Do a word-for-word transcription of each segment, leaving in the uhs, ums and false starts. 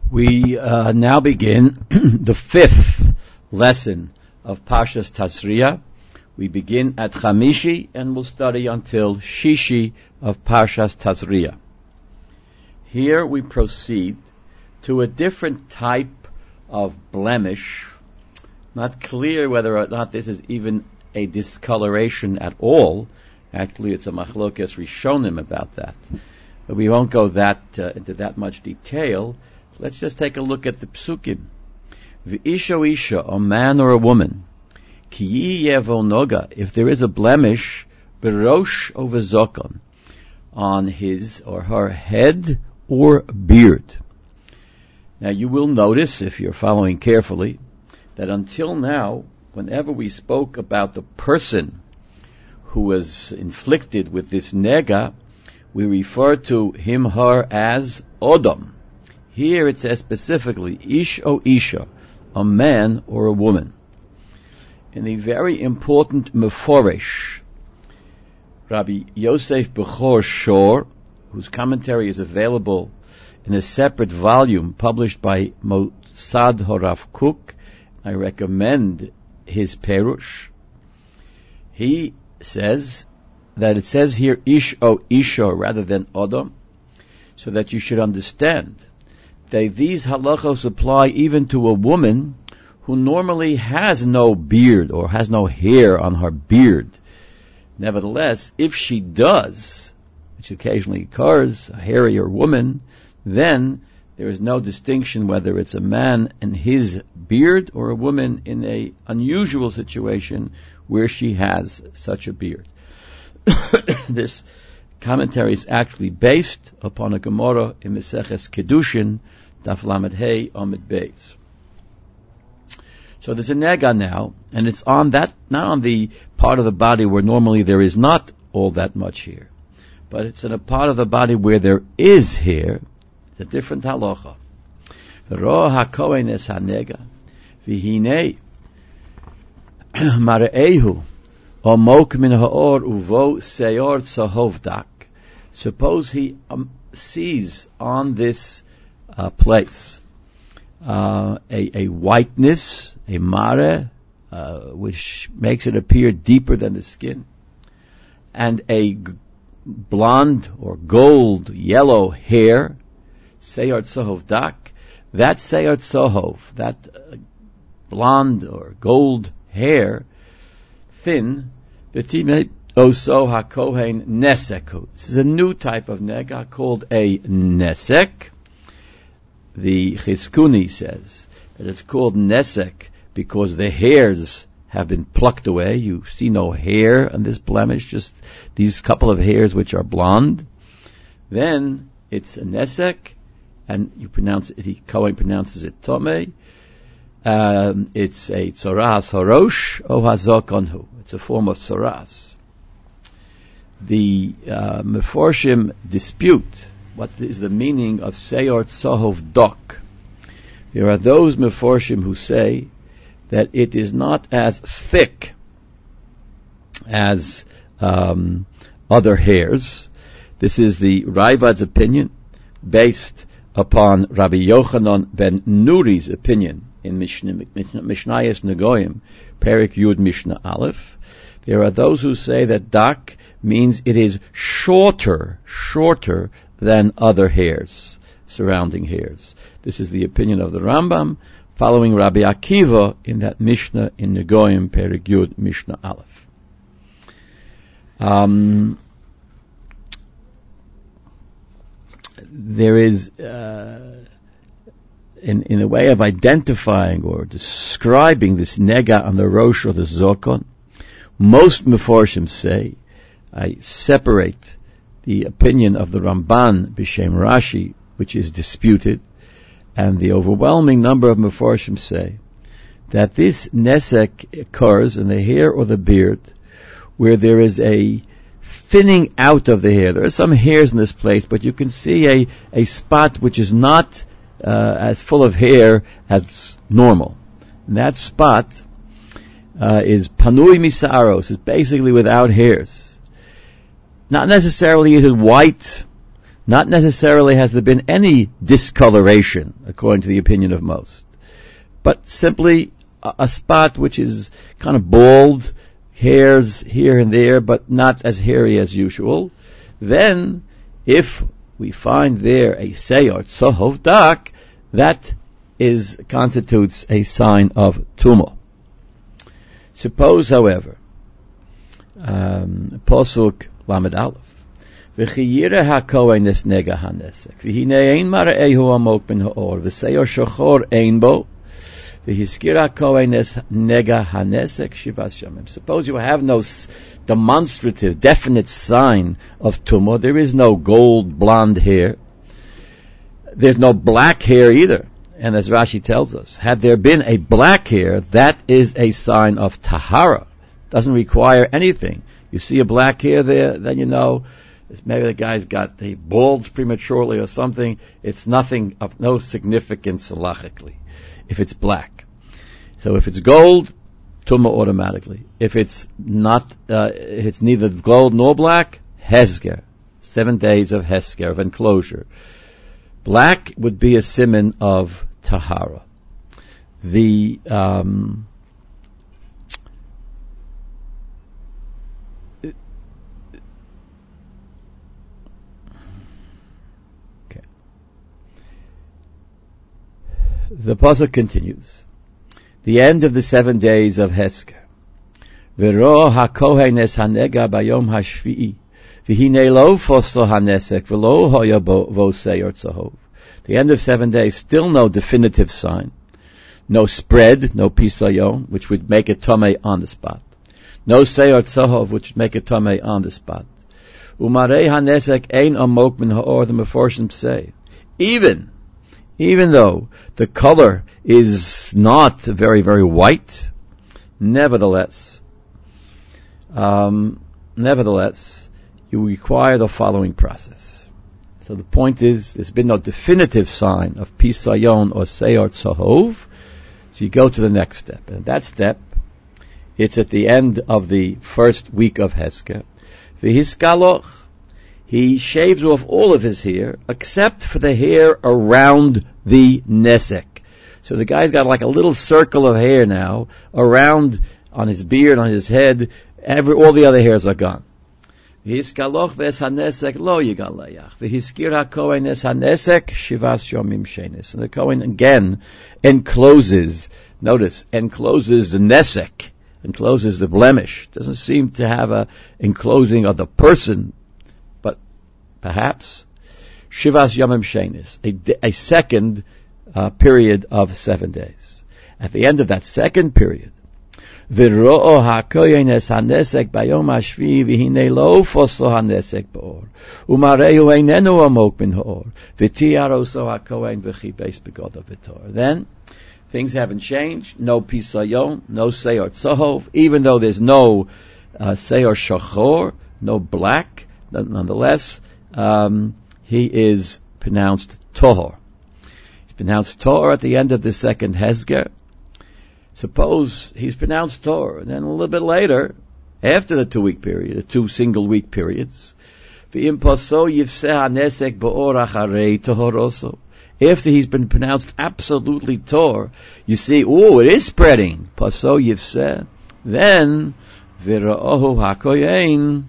We uh, now begin the fifth lesson of Parshas Tazria. We begin at Chamishi and we'll study until Shishi of Parshas Tazria. Here we proceed to a different type of blemish. Not clear whether or not this is even a discoloration at all. Actually, it's a machlokas rishonim about that. But we won't go that uh, into that much detail. Let's just take a look at the psukim. V'isha isha, a man or a woman, ki yevo noga, if there is a blemish, berosh over zokon, on his or her head or beard. Now you will notice, if you're following carefully, that until now, whenever we spoke about the person who was inflicted with this nega, we refer to him, her as Odom. Here it says specifically, Ish o Isha, a man or a woman. In the very important Meforesh, Rabbi Yosef Bechor Shor, whose commentary is available in a separate volume published by Mossad Horav Kook, I recommend his Perush. He says that it says here Ish o Isha rather than Odom, so that you should understand that these halachos apply even to a woman who normally has no beard or has no hair on her beard. Nevertheless, if she does, which occasionally occurs, a hairier woman, then there is no distinction whether it's a man in his beard or a woman in an unusual situation where she has such a beard. This commentary is actually based upon a Gemara in Meseches Kedushin, Daf Lamed Hey Amud Beis. So there's a nega now, and it's on that, not on the part of the body where normally there is not all that much hair, but it's in a part of the body where there is hair. It's a different halacha. Ro hakohen es hanega, v'hinei mare'ehu omok min ha'or uvo seyor tzahovdak. Suppose he um, sees on this uh, place uh, a, a whiteness, a mare, uh, which makes it appear deeper than the skin, and a g- blonde or gold yellow hair, seyor tzahovdak. That seyor tzahov, that uh, blonde or gold hair, thin, v'timei oso hakohen neseku. This is a new type of nega called a nesek. The Chizkuni says that it's called nesek because the hairs have been plucked away. You see no hair on this blemish, just these couple of hairs which are blonde. Then it's a nesek, and you pronounce it, the Kohen pronounces it tomei. Um, it's a tzoras harosh o hazokonhu. It's a form of tzoras. The uh, Meforshim dispute what is the meaning of seyor tzahov dok. There are those Meforshim who say that it is not as thick as um, other hairs. This is the Raivad's opinion, based upon Rabbi Yochanan ben Nuri's opinion in Mishnayos Negoim, Perik Yud Mishnah Aleph. There are those who say that dak means it is shorter, shorter than other hairs, surrounding hairs. This is the opinion of the Rambam, following Rabbi Akiva in that Mishnah in Negoim, Perik Yud Mishnah Aleph. Um, there is, uh, in, in a way of identifying or describing this nega on the rosh or the zokon, most Meforshim say, I separate the opinion of the Ramban b'Shem Rashi, which is disputed, and the overwhelming number of Meforshim say that this nesek occurs in the hair or the beard where there is a thinning out of the hair. There are some hairs in this place, but you can see a, a spot which is not uh, as full of hair as normal. And that spot uh, is panui misaros, is basically without hairs. Not necessarily is it white, Not necessarily has there been any discoloration, according to the opinion of most, but simply a, a spot which is kind of bald, hairs here and there, but not as hairy as usual. Then, if we find there a seyar tzohov dak, that is constitutes a sign of tumah. Suppose, however, um, Posuk Lamed Aleph, V'chiyire hakohen es nega hanesek, v'hine ein mara'ehu amok ben ha'or, v'seyar shochor ein bo, v'hiskir hakohen es nega hanesek shivas yomim. Suppose you have no s- demonstrative, definite sign of tumah. There is no gold blonde hair. There's no black hair either. And as Rashi tells us, had there been a black hair, that is a sign of tahara. Doesn't require anything. You see a black hair there, then you know maybe the guy's got the balds prematurely or something. It's nothing of no significance halachically if it's black. So if it's gold, tumah automatically. If it's not, uh, if it's neither gold nor black, hesger, seven days of hesger, of enclosure. Black would be a siman of tahara. The um, okay. The pasuk continues. The end of the seven days of Hesker. V'ro hakohen es hanega bayom hashvi'i. V'hine lo foso hanesek v'lo hoya vo seyar tzahov. The end of seven days, still no definitive sign. No spread, no pisayon, which would make it tomei on the spot. No seyar tzahov, which would make it tomei on the spot. Umarei hanesek ein amok min ha'or, the Meforshim say. Even, even though the color is not very, very white, nevertheless, um, nevertheless, you require the following process. So the point is, there's been no definitive sign of pisayon or seyar tzahov, so you go to the next step. And that step, it's at the end of the first week of Hesker. V'hiskaloch, he shaves off all of his hair, except for the hair around the nesek. So the guy's got like a little circle of hair now, around, on his beard, on his head, every, all the other hairs are gone. V'hiskaloch v'es hanesek lo yigalayach. V'hiskir hakohen es hanesek shivas yomim shenis. And the Kohen again encloses, notice, encloses the nesek, encloses the blemish. Doesn't seem to have a enclosing of the person, but perhaps shivas yomim shenis, a, a second uh, period of seven days. At the end of that second period, V'ro'o hakohen es hanesek bayom hashvi v'hine lo foso hanesek ba'or u'mareu einenu amok min ha'or v'tiyaroso hakohen v'chibeis begodav v'tor. Then things haven't changed. No pisayon, no seyar tzahov, even though there's no uh, seyar shachor, no black. Nonetheless, um, he is pronounced tohor. He's pronounced tohor at the end of the second hesger. Suppose he's pronounced Torah, and then a little bit later, after the two-week period, the two single-week periods, after he's been pronounced absolutely Torah, you see, oh, it is spreading. Paso yivseh. Then, v'ra'ohu hakoyen,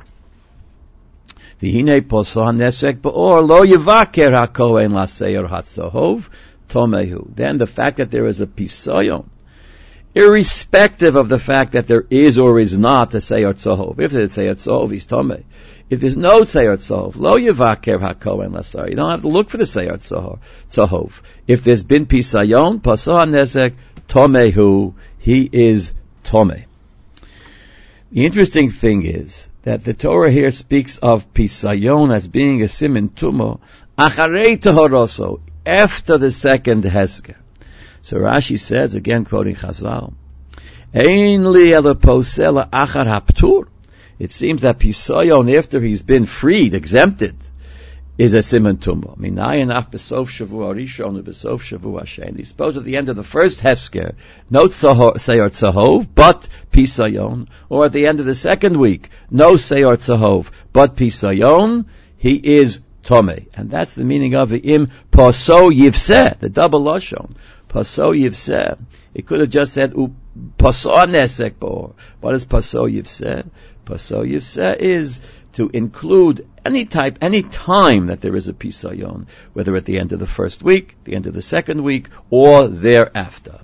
v'hinei paso hanesek ba'or, lo yivaker hakoyen laseir hatzohov, tomehu. Then the fact that there is a pisayon, irrespective of the fact that there is or is not a seyar tzahov. If there's a seyar tzahov, he's tomei. If there's no seyar tzahov, lo yivaker hakohen lasar. You don't have to look for the seyar tzahov. If there's been pisayon, paso hanesek, tomehu, he is tomei. The interesting thing is that the Torah here speaks of pisayon as being a simin tumo, acharei tahoroso, after the second hesger. So Rashi says, again quoting Chazal, Ein li ela posela achar haptur. It seems that pisayon, after he's been freed, exempted, is a siman tumah. Minayin af besof shavua rishon besof shavua sheni. Suppose at the end of the first hesker, no seyar tzahov, but pisayon, or at the end of the second week, no seyar tzahov, but pisayon, he is tome. And that's the meaning of the im paso yivseh, the double lashon. Paso yivseh. It could have just said u paso nesek bo. What is paso yivseh? Paso yivseh is to include any type, any time that there is a pisayon, whether at the end of the first week, the end of the second week, or thereafter.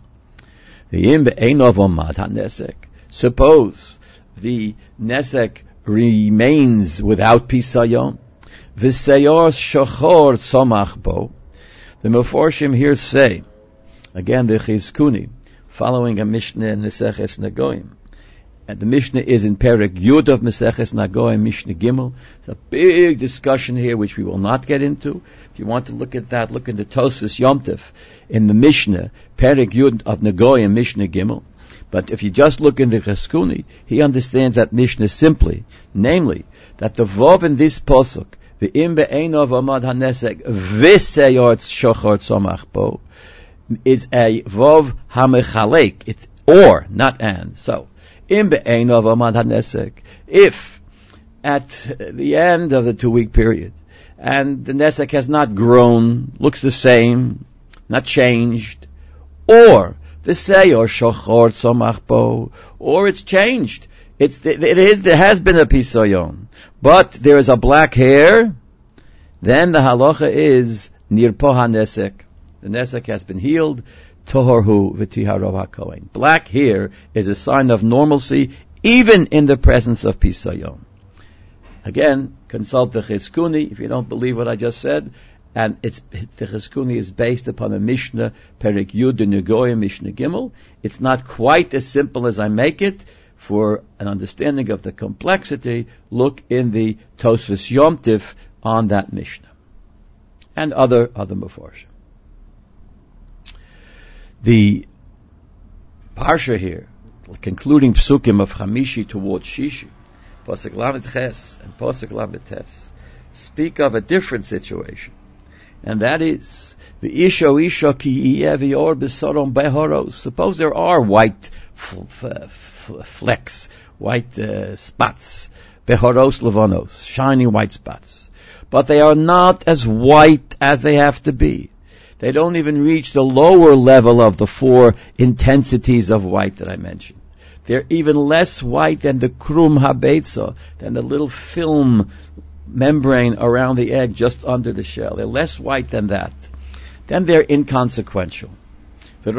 Suppose the nesek remains without pisayon, v'seyor shachor tzomach bo. The Meforshim here say, again the Chizkuni, following a Mishnah in Maseches Nagoim, and the Mishnah is in Perek Yud of Maseches Nagoim, Mishnah Gimel. It's a big discussion here, which we will not get into. If you want to look at that, look into Tosfos Yom Tov in the Mishnah, Perek Yud of Nagoim, Mishnah Gimel. But if you just look in the Chizkuni, he understands that Mishnah simply, namely, that the Vov in this Posuk, the Im be'enov amad hanesek v'seyor shochor tzomach bo, is a Vov hamechalek. It's or, not and. So, Im be'enov amad hanesek. If at the end of the two-week period, and the nesek has not grown, looks the same, not changed, or the seyor shochor tzomach bo, or it's changed. It's it is there has been a pisayon, but there is a black hair. Then the halacha is nirpo hanesek. The nesek has been healed. Tohorhu v'tiharov hakohen. Black hair is a sign of normalcy, even in the presence of pisayon. Again, consult the Chizkuni if you don't believe what I just said. And it's, the Chizkuni is based upon a Mishnah, Perek Yud Negoyim, Mishnah Gimel. It's not quite as simple as I make it. For an understanding of the complexity, look in the Tosfos Yom Tov on that Mishnah. And other, other Meforshim. The Parsha here, concluding Psukim of Chamishi towards Shishi, Posuk Lamed Ches and Posuk Lamed Tes, speak of a different situation. And that is, the isho isho ki yevior besorom behoros. Suppose there are white f- f- flecks, white uh, spots, behoros levonos, shiny white spots. But they are not as white as they have to be. They don't even reach the lower level of the four intensities of white that I mentioned. They're even less white than the krum habetza, than the little film membrane around the egg just under the shell. They're less white than that. Then they're inconsequential. If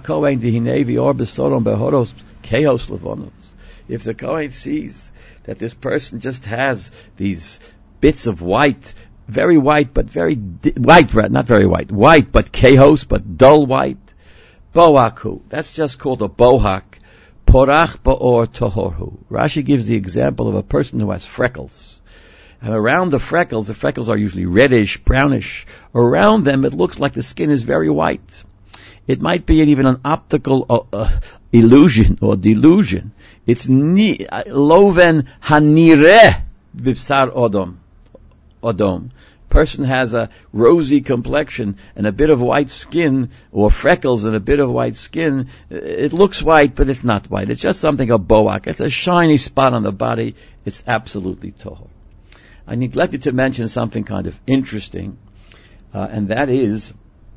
the Kohen sees that this person just has these bits of white, very white, but very di- white, not very white, white, but kehos, but dull white, bohaku. That's just called a bohak. Porach ba'or tohorhu. Rashi gives the example of a person who has freckles. And around the freckles, the freckles are usually reddish, brownish. Around them, it looks like the skin is very white. It might be even an optical uh, uh, illusion or delusion. It's ni- uh, loven hanireh b'psar odom. Odom. Person has a rosy complexion and a bit of white skin, or freckles and a bit of white skin. It looks white, but it's not white. It's just something of boak. It's a shiny spot on the body. It's absolutely tohor. I neglected to mention something kind of interesting, uh, and that is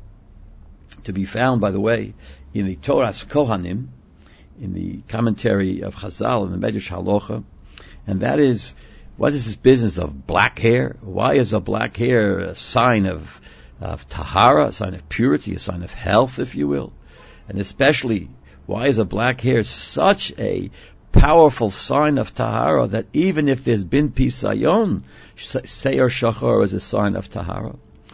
to be found, by the way, in the Toras Kohanim, in the commentary of Chazal in the Medrash Halacha, and that is, what is this business of black hair? Why is a black hair a sign of, of tahara, a sign of purity, a sign of health, if you will? And especially, why is a black hair such a powerful sign of tahara that even if there's been pisayon, seyor shachor is a sign of tahara?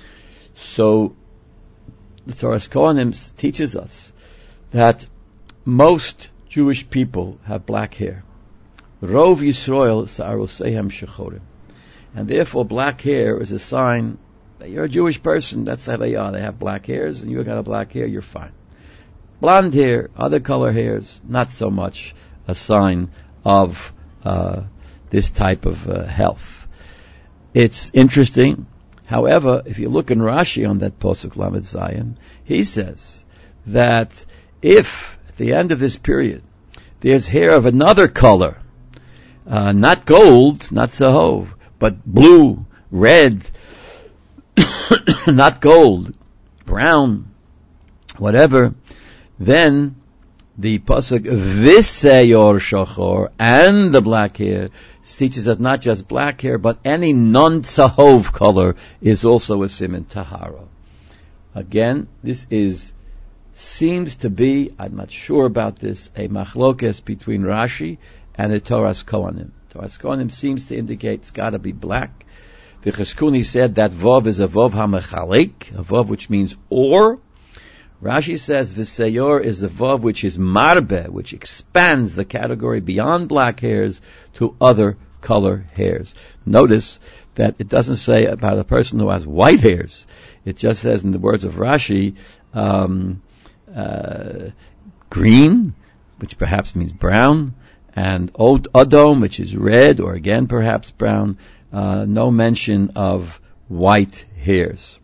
So the Toras Kohanim teaches us that most Jewish people have black hair. Rov Yisrael sa'arosehem shechorim. And therefore black hair is a sign that you're a Jewish person. That's how they are. They have black hairs, and you've got a black hair, you're fine. Blonde hair, other color hairs, not so much a sign of uh, this type of uh, health. It's interesting. However, if you look in Rashi on that Posuk Lamed Zayin, he says that if at the end of this period there's hair of another color, uh, not gold, not sahov, but blue, red, not gold, brown, whatever, then the pasuk Viseyor Shachor, and the black hair, teaches us not just black hair, but any non-tzahov color is also a siman tahara. Again, this is, seems to be, I'm not sure about this, a machlokes between Rashi and the Toras Kohanim. Toras Kohanim seems to indicate it's got to be black. The Cheskuni said that Vav is a Vav HaMechalek, a Vav which means or. Rashi says Viseyor is the Vav which is Marbe, which expands the category beyond black hairs to other color hairs. Notice that it doesn't say about a person who has white hairs. It just says, in the words of Rashi, um, uh, green, which perhaps means brown, and Od Adom, which is red, or again perhaps brown. Uh, no mention of white hairs.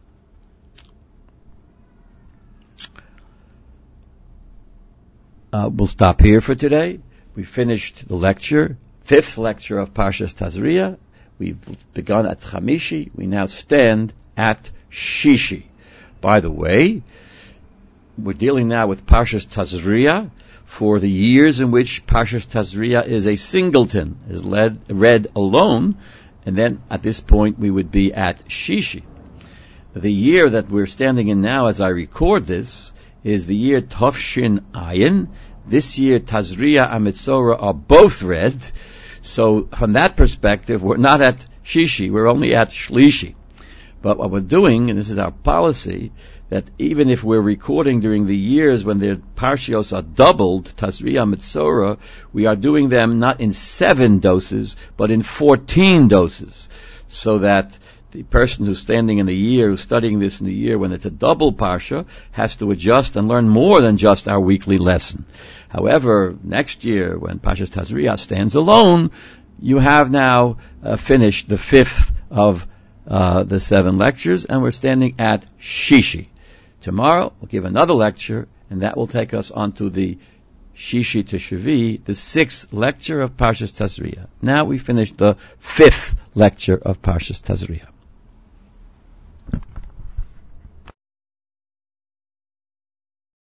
Uh, we'll stop here for today. We finished the lecture, fifth lecture of Parshas Tazria. We've begun at Chamishi. We now stand at Shishi. By the way, we're dealing now with Parshas Tazria for the years in which Parshas Tazria is a singleton, is led, read alone, and then at this point we would be at Shishi. The year that we're standing in now as I record this is the year Tovshin Ayin. This year Tazria and Mitzorah are both read. So from that perspective, we're not at Shishi, we're only at Shlishi. But what we're doing, and this is our policy, that even if we're recording during the years when the Parshios are doubled, Tazria and Mitzorah, we are doing them not in seven doses, but in fourteen doses. So that the person who's standing in the year, who's studying this in the year when it's a double parsha, has to adjust and learn more than just our weekly lesson. However, next year, when Parshas Tazria stands alone, you have now uh, finished the fifth of uh, the seven lectures, and we're standing at Shishi. Tomorrow, we'll give another lecture, and that will take us onto the Shishi Teshuvah, the sixth lecture of Parshas Tazria. Now we finished the fifth lecture of Parshas Tazria.